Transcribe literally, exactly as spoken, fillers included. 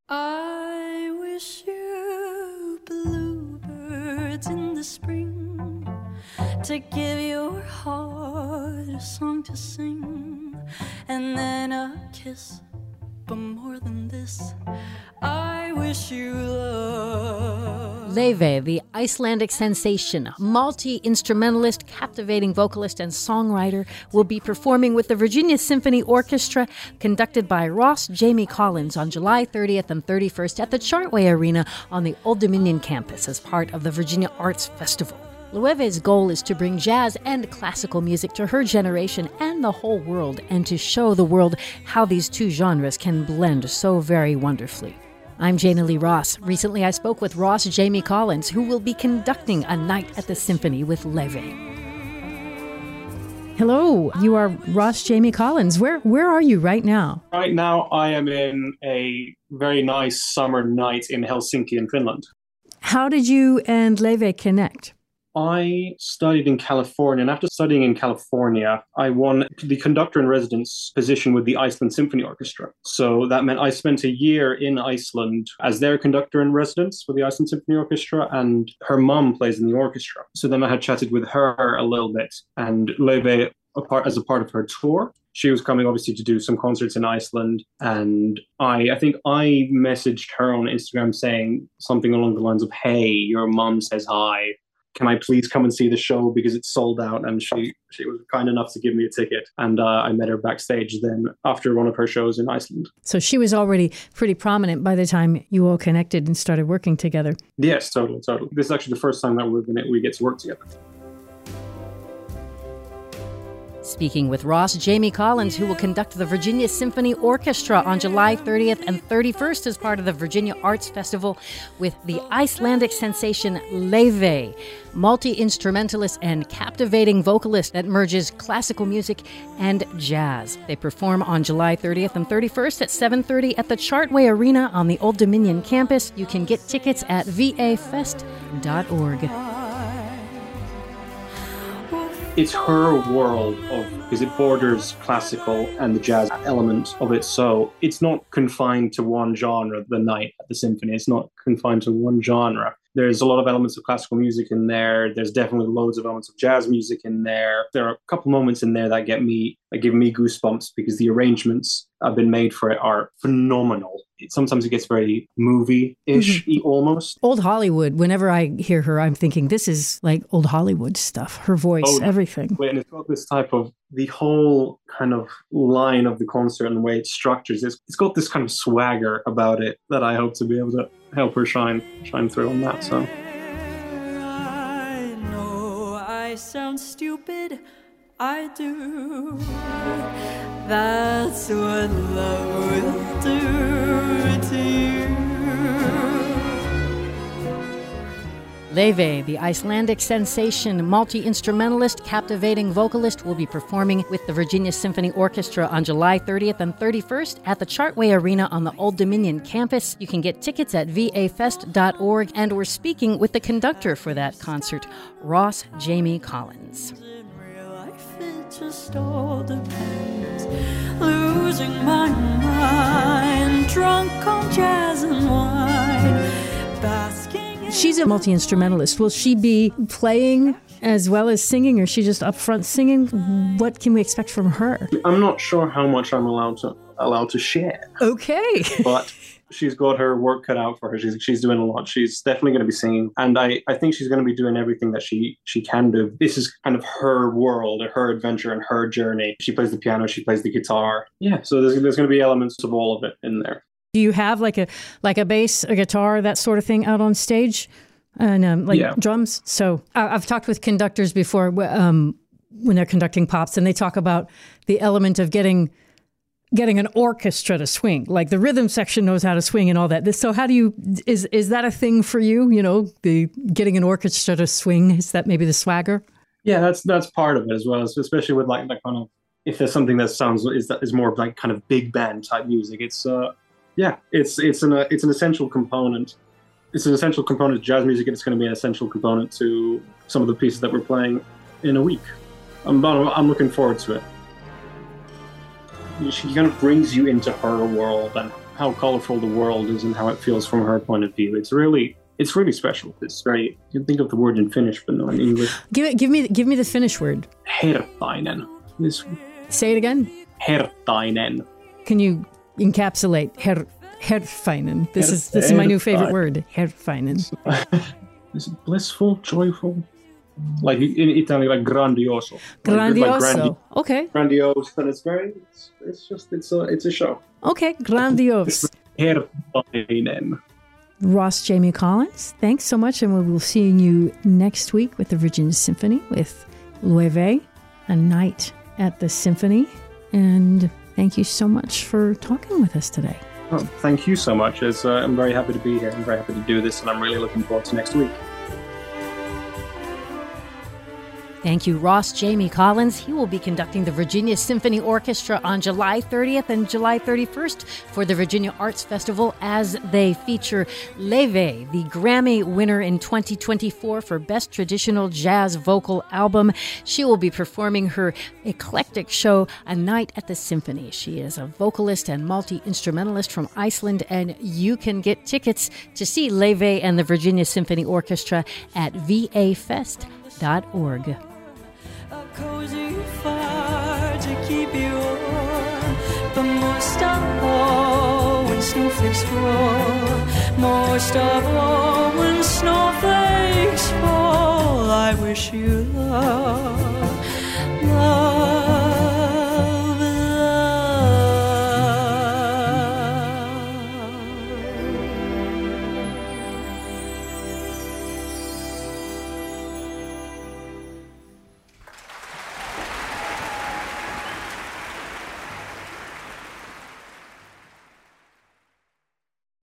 I wish you bluebirds in the spring to give your heart a song to sing, and then a kiss, but more than this, I wish you love. Laufey, the Icelandic sensation, multi-instrumentalist, captivating vocalist, and songwriter, will be performing with the Virginia Symphony Orchestra, conducted by Ross Jamie Collins, on July thirtieth and thirty-first at the Chartway Arena on the Old Dominion campus as part of the Virginia Arts Festival. Laufey's goal is to bring jazz and classical music to her generation and the whole world, and to show the world how these two genres can blend so very wonderfully. I'm Jana Lee Ross. Recently I spoke with Ross Jamie Collins, who will be conducting a night at the Symphony with Laufey. Hello, you are Ross Jamie Collins. Where where are you right now? Right now I am in a very nice summer night in Helsinki in Finland. How did you and Laufey connect? I studied in California, and after studying in California, I won the conductor in residence position with the Iceland Symphony Orchestra. So that meant I spent a year in Iceland as their conductor in residence with the Iceland Symphony Orchestra, and her mum plays in the orchestra. So then I had chatted with her a little bit, and Laufey, as a part of her tour, she was coming obviously to do some concerts in Iceland, and I, I think I messaged her on Instagram saying something along the lines of, "Hey, your mum says hi. Can I please come and see the show because it's sold out?" And she she was kind enough to give me a ticket. And uh, I met her backstage then after one of her shows in Iceland. So she was already pretty prominent by the time you all connected and started working together. Yes, totally, totally. This is actually the first time that we're gonna, we get to work together. Speaking with Ross Jamie Collins, who will conduct the Virginia Symphony Orchestra on July thirtieth and thirty-first as part of the Virginia Arts Festival with the Icelandic sensation Laufey, multi-instrumentalist and captivating vocalist that merges classical music and jazz. They perform on July thirtieth and thirty-first at seven thirty at the Chartway Arena on the Old Dominion campus. You can get tickets at v a fest dot org. It's her world of, because it borders classical and the jazz element of it. So it's not confined to one genre, the night at the symphony. It's not confined to one genre. There's a lot of elements of classical music in there. There's definitely loads of elements of jazz music in there. There are a couple moments in there that get me, that give me goosebumps because the arrangements that have been made for it are phenomenal. It, sometimes it gets very movie-ish, mm-hmm. almost. Old Hollywood. Whenever I hear her, I'm thinking this is like old Hollywood stuff. Her voice, oh, everything. And it's got this type of, the whole kind of line of the concert and the way it structures, it's, it's got this kind of swagger about it that I hope to be able to help her shine, shine through on that. So. I know I sound stupid, I do. That's what love will do to you. Laufey, the Icelandic sensation, multi-instrumentalist, captivating vocalist, will be performing with the Virginia Symphony Orchestra on July thirtieth and thirty-first at the Chartway Arena on the Old Dominion campus. You can get tickets at v a fest dot org, and we're speaking with the conductor for that concert, Ross Jamie Collins. In real life, it just all depends. Losing my mind, drunk on jazz and wine, basking. She's a multi-instrumentalist. Will she be playing as well as singing, or is she just up front singing? What can we expect from her? I'm not sure how much I'm allowed to allowed to share. Okay. But she's got her work cut out for her. She's she's doing a lot. She's definitely going to be singing. And I, I think she's going to be doing everything that she, she can do. This is kind of her world, her adventure and her journey. She plays the piano, she plays the guitar. Yeah, so there's, there's going to be elements of all of it in there. Do you have like a like a bass, a guitar, that sort of thing out on stage? And um, like yeah. drums? So I, I've talked with conductors before um, when they're conducting pops, and they talk about the element of getting getting an orchestra to swing. Like the rhythm section knows how to swing and all that. So how do you, is is that a thing for you? You know, the getting an orchestra to swing, is that maybe the swagger? Yeah, that's that's part of it as well, especially with like that kind of, if there's something that sounds, is that is more of like kind of big band type music. It's uh yeah, it's it's an uh, it's an essential component. It's an essential component to jazz music, and it's going to be an essential component to some of the pieces that we're playing in a week. I'm I'm looking forward to it. She kind of brings you into her world and how colorful the world is and how it feels from her point of view. It's really, it's really special. It's very, you can think of the word in Finnish, but not in English. Give it, give me, give me the Finnish word. Hertainen. This, Say it again. Hertainen. Can you encapsulate her, herfainen? This is this is my new favorite word. Herfainen. Is it blissful, joyful? Like in Italian, like grandioso. Grandioso. Like, like grandi- okay. Grandiose, and it's very. It's, it's just it's a it's a show. Okay, grandiose. Hertainen. Ross Jamie Collins, thanks so much, and we will see you next week with the Virginia Symphony with Loewe, A Night at the Symphony, and thank you so much for talking with us today. Oh, thank you so much. It's, uh, I'm very happy to be here. I'm very happy to do this, and I'm really looking forward to next week. Thank you, Ross Jamie Collins. He will be conducting the Virginia Symphony Orchestra on July thirtieth and July thirty-first for the Virginia Arts Festival as they feature Loewe, the Grammy winner in twenty twenty-four for Best Traditional Jazz Vocal Album. She will be performing her eclectic show, A Night at the Symphony. She is a vocalist and multi-instrumentalist from Iceland, and you can get tickets to see Loewe and the Virginia Symphony Orchestra at v a fest dot org. Cozy fire to keep you warm, but most of all when snowflakes fall, most of all when snowflakes fall, I wish you love, love.